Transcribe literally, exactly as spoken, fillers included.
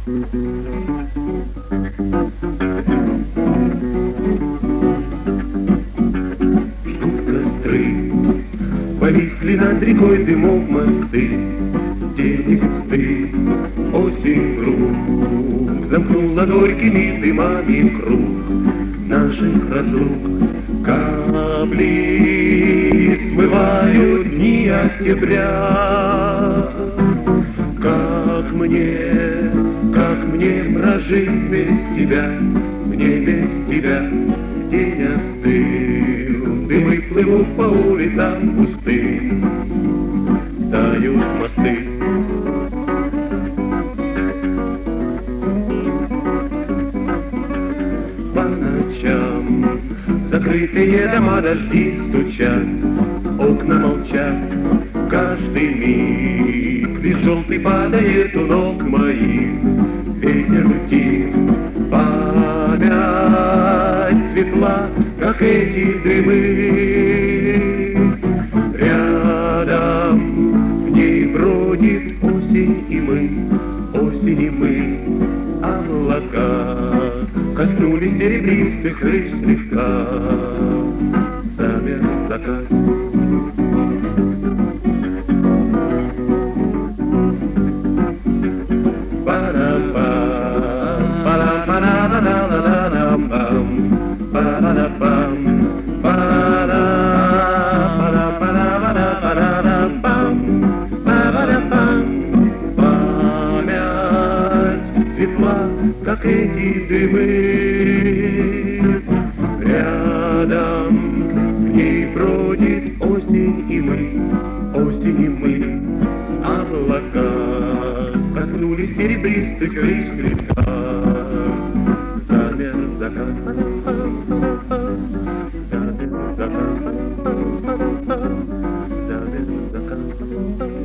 Ждут костры, повисли над рекой дымов мосты, тени густы, осень круг замкнула горькими дымами круг наших разлук. Капли смывают дни октября. Как мне, как мне прожить без тебя, мне без тебя день остыл. Дымы плывут по улицам пустым, тают мосты. По ночам закрытые дома дожди стучат, окна молчат, каждый миг лишь желтый падает у ног моих. Ветер утих, память светла, как эти дымы. Рядом в ней бродит осень, и мы, осень, и мы, облака коснулись серебристых крыш слегка. Замер закат. Память светла, как эти дымы. Рядом в ней бродит осень, и мы, осень, и мы, облака коснулись серебристых крыш слегка. Замер закат, замер закат, замер закат.